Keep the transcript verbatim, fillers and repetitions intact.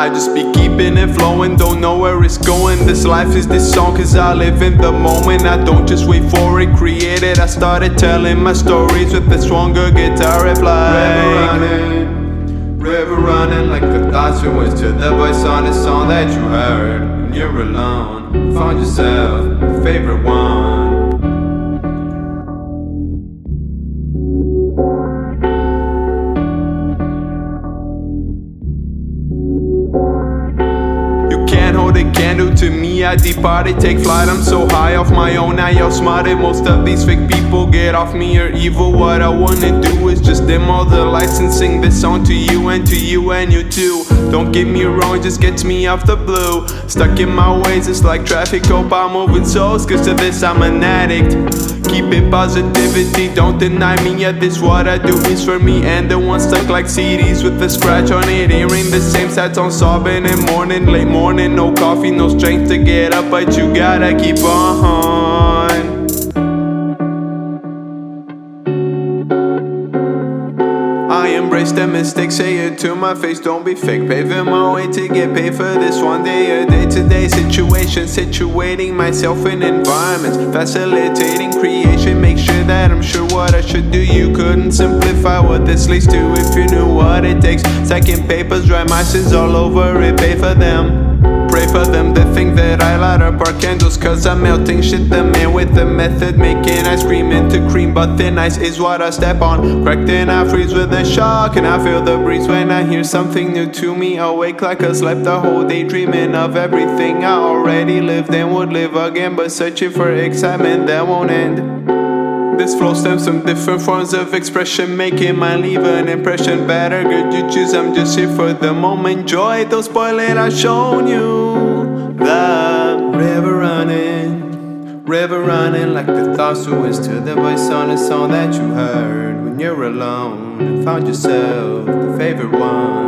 I just be keeping it flowing, don't know where it's going. This life is this song cause I live in the moment. I don't just wait for it, create it. I started telling my stories with a stronger guitar reply. River running, river running like the thoughts you went to the voice on the song that you heard when you're alone. Found yourself a favorite one. Can't hold a candle to me, I departed, take flight, I'm so high off my own, I outsmarted most of these fake people, get off me, you're evil. What I wanna do is just dim all the lights and sing this song to you and to you and you too. Don't get me wrong, it just gets me off the blue. Stuck in my ways, it's like traffic, hope I'm moving souls, cause to this I'm an addict. Keeping positivity, don't deny me, yeah, this what I do is for me and the one stuck like C Ds with a scratch on it. Hearing the same sad song, sobbing in morning, late morning, no coffee, no strength to get up, but you gotta keep on. I embrace the mistakes, say it to my face, don't be fake. Paving my way to get paid for this one day, a day-to-day situation. Situating myself in environments, facilitating creation. Make sure that I'm sure what I should do. You couldn't simplify what this leads to if you knew what it takes. Stacking papers, dry my sins all over it, pay for them. Pray for them that think that I light up our candles cause I'm melting shit. The man with the method, making ice cream into cream, but thin ice is what I step on. Cracked and I freeze with a shock, and I feel the breeze when I hear something new to me. Awake like I slept the whole day, dreaming of everything I already lived and would live again, but searching for excitement that won't end. This flow stems from different forms of expression, making mine leave an impression. Better good you choose, I'm just here for the moment. Joy, don't spoil it, I've shown you. The river running, river running like the thoughts who is to the voice on the song that you heard when you're alone and found yourself the favorite one.